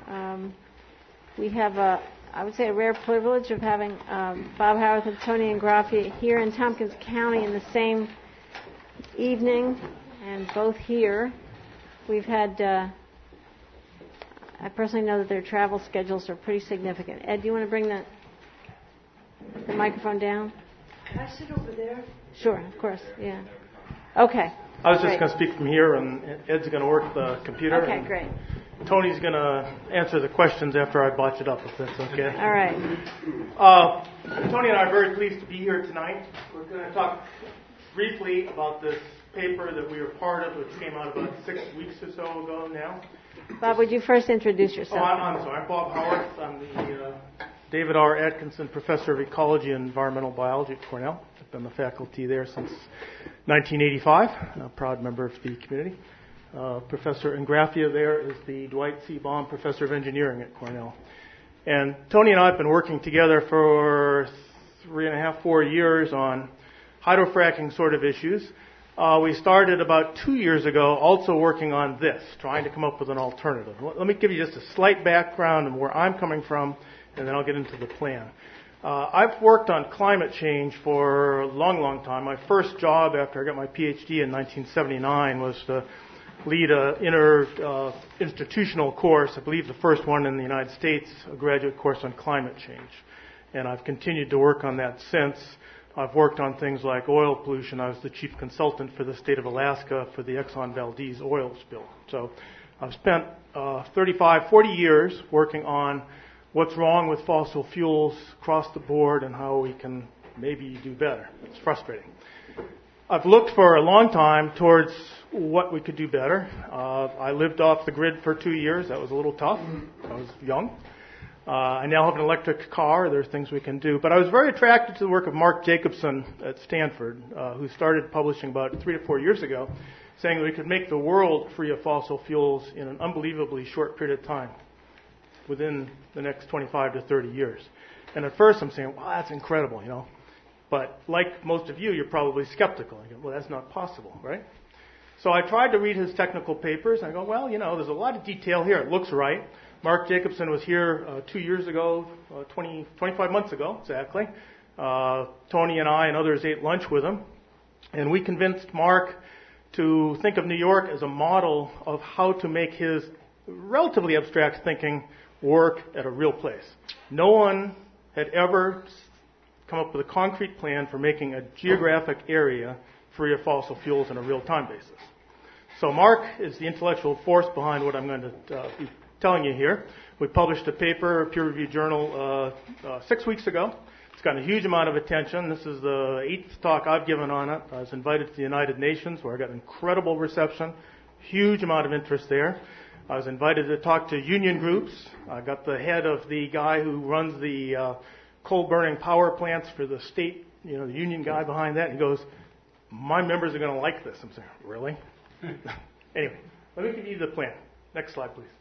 We have I would say a rare privilege of having Bob Howarth and Tony Ingraffia here in Tompkins County in the same evening, and both here. We've had, I personally know that their travel schedules are pretty significant. Ed, do you want to bring the microphone down? Can I sit over there? Sure, of course, yeah. Okay. I was just going to speak from here, and Ed's going to work the computer. Okay, great. Tony's going to answer the questions after I botch it up, if that's okay. All right. Tony and I are very pleased to be here tonight. We're going to talk briefly about this paper that we were part of, which came out about 6 weeks or so ago now. Bob, would you first introduce yourself? I'm sorry. I'm Bob Howarth. I'm the David R. Atkinson Professor of Ecology and Environmental Biology at Cornell. I've been the faculty there since 1985. I'm a proud member of the community. Professor Ingraffia there is the Dwight C. Baum Professor of Engineering at Cornell. And Tony and I have been working together for 3.5, 4 years on hydrofracking sort of issues. We started about 2 years ago also working on this, trying to come up with an alternative. Let me give you just a slight background on where I'm coming from, and then I'll get into the plan. I've worked on climate change for a long, long time. My first job after I got my PhD in 1979 was to lead an inter-institutional course, I believe the first one in the United States, a graduate course on climate change. And I've continued to work on that since. I've worked on things like oil pollution. I was the chief consultant for the state of Alaska for the Exxon Valdez oil spill. So I've spent 35, 40 years working on what's wrong with fossil fuels across the board and how we can maybe do better. It's frustrating. I've looked for a long time towards what we could do better. I lived off the grid for 2 years. That was a little tough. I was young. I now have an electric car. There's things we can do. But I was very attracted to the work of Mark Jacobson at Stanford, who started publishing about 3 to 4 years ago, saying that we could make the world free of fossil fuels in an unbelievably short period of time, within the next 25 to 30 years. And at first I'm saying, wow, that's incredible, you know. But like most of you, you're probably skeptical. I go, well, that's not possible, right? So I tried to read his technical papers, and I go, well, you know, there's a lot of detail here. It looks right. Mark Jacobson was here 2 years ago, 25 months ago, exactly. Tony and I and others ate lunch with him, and we convinced Mark to think of New York as a model of how to make his relatively abstract thinking work at a real place. No one had ever come up with a concrete plan for making a geographic area free of fossil fuels on a real-time basis. So Mark is the intellectual force behind what I'm going to be telling you here. We published a paper, a peer-reviewed journal, 6 weeks ago. It's gotten a huge amount of attention. This is the 8th talk I've given on it. I was invited to the United Nations, where I got incredible reception, huge amount of interest there. I was invited to talk to union groups. I got the head of the guy who runs the coal-burning power plants for the state, you know, the union guy behind that. He goes, my members are going to like this. I'm saying, really? Anyway, let me give you the plan. Next slide, please.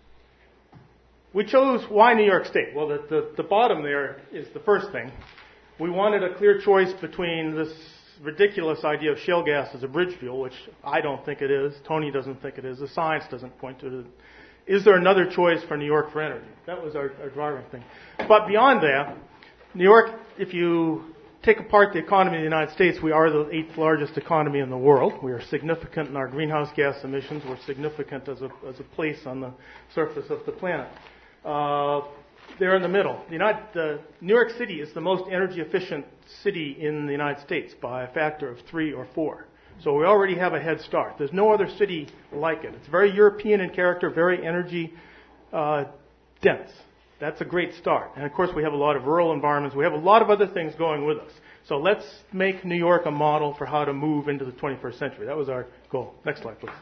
We chose, why New York State? Well, the bottom there is the first thing. We wanted a clear choice between this ridiculous idea of shale gas as a bridge fuel, which I don't think it is. Tony doesn't think it is. The science doesn't point to it. Is there another choice for New York for energy? That was our driving thing. But beyond that, New York, if you take apart the economy of the United States, we are the 8th largest economy in the world. We are significant in our greenhouse gas emissions. We're significant as a place on the surface of the planet. They're in the middle. New York City is the most energy efficient city in the United States by a factor of 3 or 4. So we already have a head start. There's no other city like it. It's very European in character, very energy dense. That's a great start. And of course we have a lot of rural environments. We have a lot of other things going with us. So let's make New York a model for how to move into the 21st century. That was our goal. Next slide, please.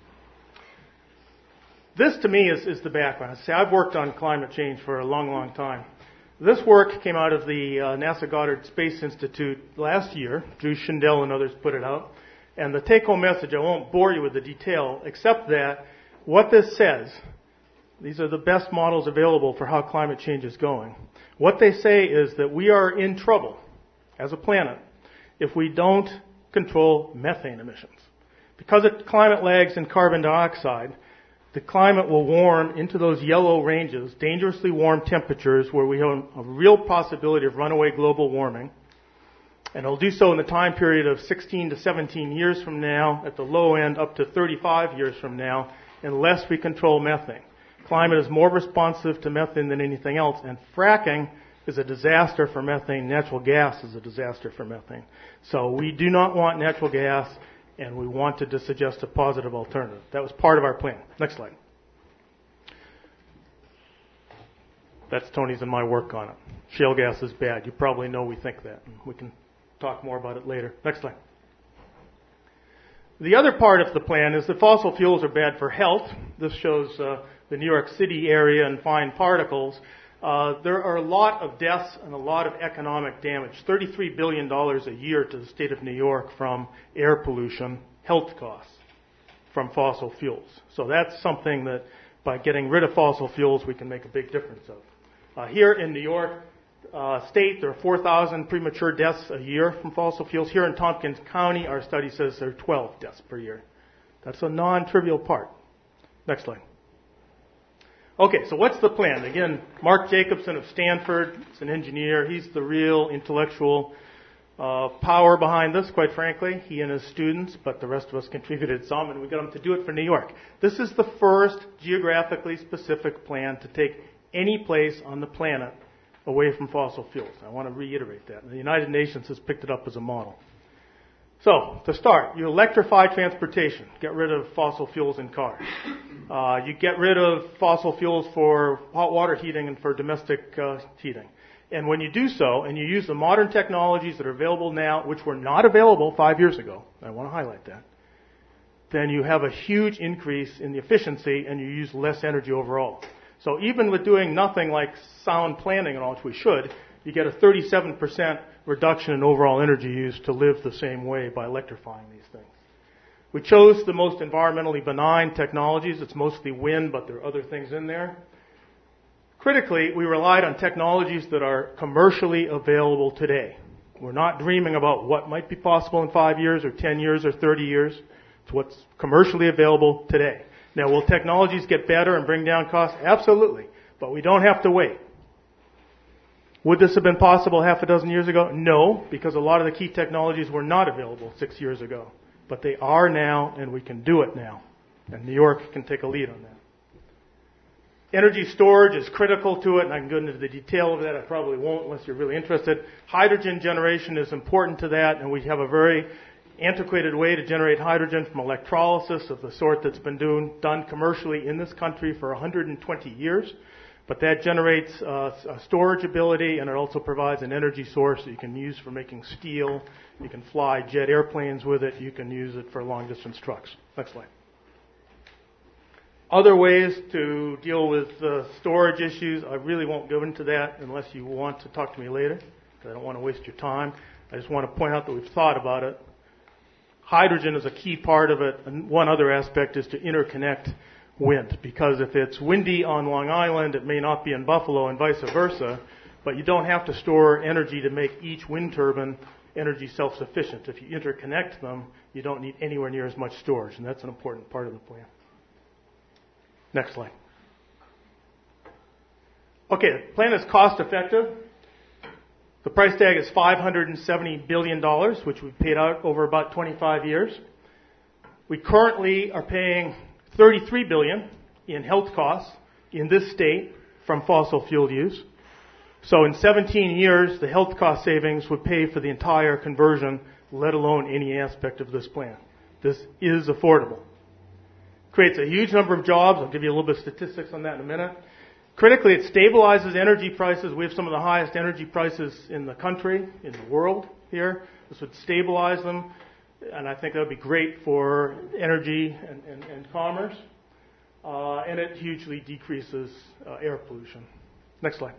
This, to me, is the background. See, I've worked on climate change for a long, long time. This work came out of the NASA Goddard Space Institute last year. Drew Shindell and others put it out. And the take-home message, I won't bore you with the detail, except that what this says, these are the best models available for how climate change is going. What they say is that we are in trouble as a planet if we don't control methane emissions. Because climate lags in carbon dioxide, the climate will warm into those yellow ranges, dangerously warm temperatures where we have a real possibility of runaway global warming. And it'll do so in the time period of 16 to 17 years from now, at the low end up to 35 years from now, unless we control methane. Climate is more responsive to methane than anything else, and fracking is a disaster for methane. Natural gas is a disaster for methane. So we do not want natural gas, and we wanted to suggest a positive alternative. That was part of our plan. Next slide. That's Tony's and my work on it. Shale gas is bad. You probably know we think that. We can talk more about it later. Next slide. The other part of the plan is that fossil fuels are bad for health. This shows the New York City area and fine particles. There are a lot of deaths and a lot of economic damage. $33 billion a year to the state of New York from air pollution, health costs from fossil fuels. So that's something that by getting rid of fossil fuels we can make a big difference of. Here in New York State, there are 4,000 premature deaths a year from fossil fuels. Here in Tompkins County, our study says there are 12 deaths per year. That's a non-trivial part. Next slide. Okay, so what's the plan? Again, Mark Jacobson of Stanford is an engineer. He's the real intellectual power behind this, quite frankly. He and his students, but the rest of us contributed some, and we got him to do it for New York. This is the first geographically specific plan to take any place on the planet away from fossil fuels. I want to reiterate that. The United Nations has picked it up as a model. So, to start, you electrify transportation. Get rid of fossil fuels in cars. You get rid of fossil fuels for hot water heating and for domestic heating. And when you do so, and you use the modern technologies that are available now, which were not available 5 years ago, I want to highlight that, then you have a huge increase in the efficiency and you use less energy overall. So even with doing nothing like sound planning and all, which we should, you get a 37% reduction in overall energy use to live the same way by electrifying these things. We chose the most environmentally benign technologies. It's mostly wind, but there are other things in there. Critically, we relied on technologies that are commercially available today. We're not dreaming about what might be possible in 5 years or 10 years or 30 years. It's what's commercially available today. Now, will technologies get better and bring down costs? Absolutely. But we don't have to wait. Would this have been possible half a dozen years ago? No, because a lot of the key technologies were not available 6 years ago. But they are now, and we can do it now. And New York can take a lead on that. Energy storage is critical to it, and I can go into the detail of that. I probably won't unless you're really interested. Hydrogen generation is important to that, and we have a very antiquated way to generate hydrogen from electrolysis of the sort that's been done commercially in this country for 120 years. But that generates a storage ability, and it also provides an energy source that you can use for making steel. You can fly jet airplanes with it. You can use it for long-distance trucks. Next slide. Other ways to deal with storage issues, I really won't go into that unless you want to talk to me later, because I don't want to waste your time. I just want to point out that we've thought about it. Hydrogen is a key part of it, and one other aspect is to interconnect wind, because if it's windy on Long Island, it may not be in Buffalo and vice versa, but you don't have to store energy to make each wind turbine energy self-sufficient. If you interconnect them, you don't need anywhere near as much storage, and that's an important part of the plan. Next slide. Okay, the plan is cost effective. The price tag is $570 billion, which we've paid out over about 25 years. We currently are paying $33 billion in health costs in this state from fossil fuel use. So in 17 years, the health cost savings would pay for the entire conversion, let alone any aspect of this plan. This is affordable. Creates a huge number of jobs. I'll give you a little bit of statistics on that in a minute. Critically, it stabilizes energy prices. We have some of the highest energy prices in the country, in the world here. This would stabilize them, and I think that would be great for energy and commerce. And it hugely decreases air pollution. Next slide.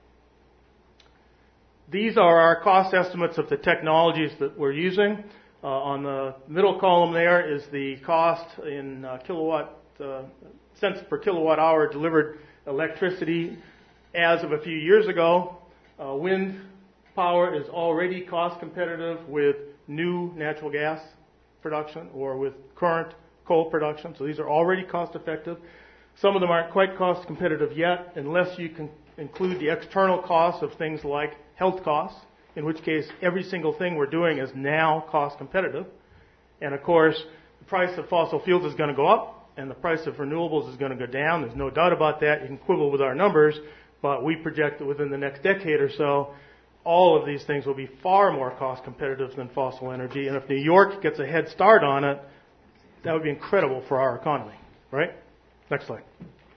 These are our cost estimates of the technologies that we're using. On the middle column there is the cost in cents per kilowatt hour delivered electricity as of a few years ago. Wind power is already cost competitive with new natural gas production or with current coal production. So these are already cost effective. Some of them aren't quite cost competitive yet, unless you can include the external costs of things like health costs, in which case every single thing we're doing is now cost competitive. And of course, the price of fossil fuels is going to go up, and the price of renewables is going to go down. There's no doubt about that. You can quibble with our numbers, but we project that within the next decade or so, all of these things will be far more cost competitive than fossil energy. And if New York gets a head start on it, that would be incredible for our economy, right? Next slide.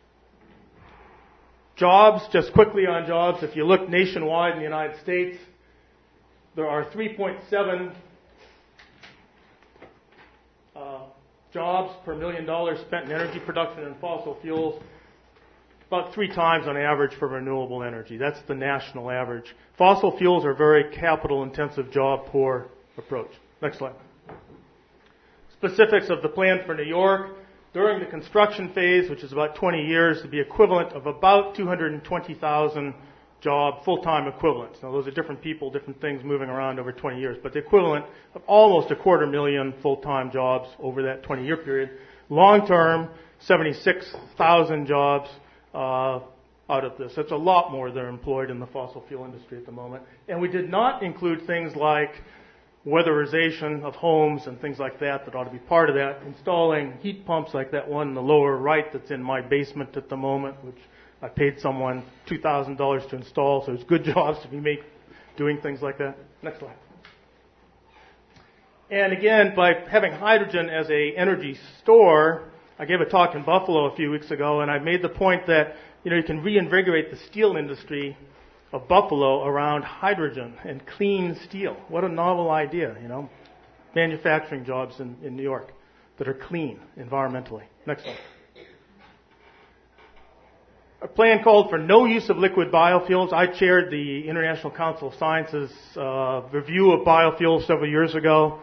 Jobs, just quickly on jobs. If you look nationwide in the United States, there are 3.7 jobs per $1 million spent in energy production and fossil fuels, about 3 times on average for renewable energy. That's the national average. Fossil fuels are a very capital-intensive, job-poor approach. Next slide. Specifics of the plan for New York. During the construction phase, which is about 20 years, to be equivalent of about 220,000 job full-time equivalents. Now, those are different people, different things moving around over 20 years, but the equivalent of almost 250,000 full-time jobs over that 20-year period. Long-term, 76,000 jobs out of this. That's a lot more that are employed in the fossil fuel industry at the moment. And we did not include things like weatherization of homes and things like that ought to be part of that. Installing heat pumps like that one in the lower right that's in my basement at the moment, which I paid someone $2,000 to install, so it's good jobs to be made doing things like that. Next slide. And again, by having hydrogen as a energy store, I gave a talk in Buffalo a few weeks ago, and I made the point that you can reinvigorate the steel industry of Buffalo around hydrogen and clean steel. What a novel idea, manufacturing jobs in New York that are clean environmentally. Next slide. Our plan called for no use of liquid biofuels. I chaired the International Council of Science's review of biofuels several years ago.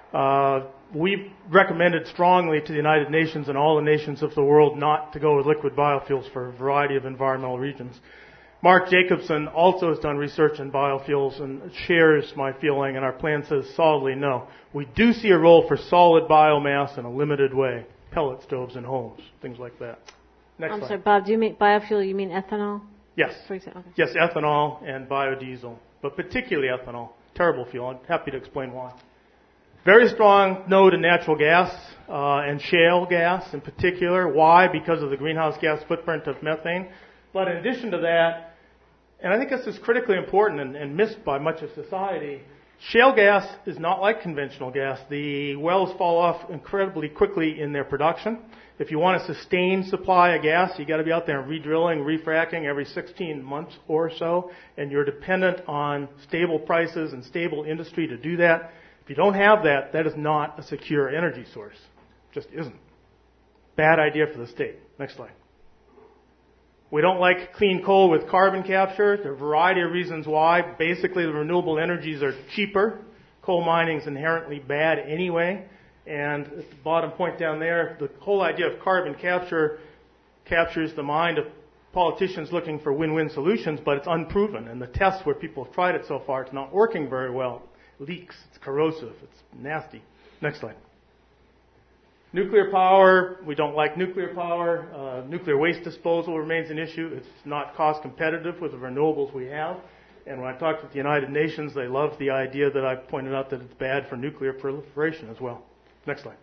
We recommended strongly to the United Nations and all the nations of the world not to go with liquid biofuels for a variety of environmental reasons. Mark Jacobson also has done research in biofuels and shares my feeling, and our plan says solidly no. We do see a role for solid biomass in a limited way, pellet stoves in homes, things like that. Next slide. Sorry, Bob, do you mean biofuel, you mean ethanol? Yes. For example, okay. Yes, ethanol and biodiesel, but particularly ethanol. Terrible fuel. I'm happy to explain why. Very strong no to natural gas and shale gas in particular. Why? Because of the greenhouse gas footprint of methane. But in addition to that, and I think this is critically important and missed by much of society, shale gas is not like conventional gas. The wells fall off incredibly quickly in their production. If you want a sustained supply of gas, you got to be out there and re-drilling, refracking every 16 months or so, and you're dependent on stable prices and stable industry to do that. If you don't have that, that is not a secure energy source. It just isn't. Bad idea for the state. Next slide. We don't like clean coal with carbon capture. There are a variety of reasons why. Basically, the renewable energies are cheaper. Coal mining is inherently bad anyway. And at the bottom point down there, the whole idea of carbon capture captures the mind of politicians looking for win-win solutions, but it's unproven. And the tests where people have tried it so far, it's not working very well. It leaks, it's corrosive, it's nasty. Next slide. Nuclear power, we don't like nuclear power. Nuclear waste disposal remains an issue. It's not cost competitive with the renewables we have. And when I talked with the United Nations, they love the idea that I pointed out that it's bad for nuclear proliferation as well. Next slide.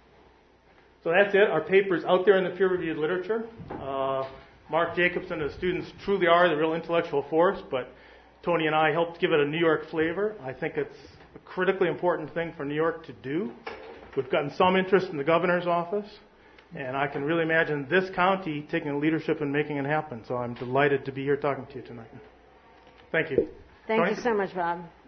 So that's it. Our paper's out there in the peer-reviewed literature. Mark Jacobson and his students truly are the real intellectual force, but Tony and I helped give it a New York flavor. I think it's a critically important thing for New York to do. We've gotten some interest in the governor's office, and I can really imagine this county taking the leadership and making it happen. So I'm delighted to be here talking to you tonight. Thank you. Thank Tony? you so much, Bob.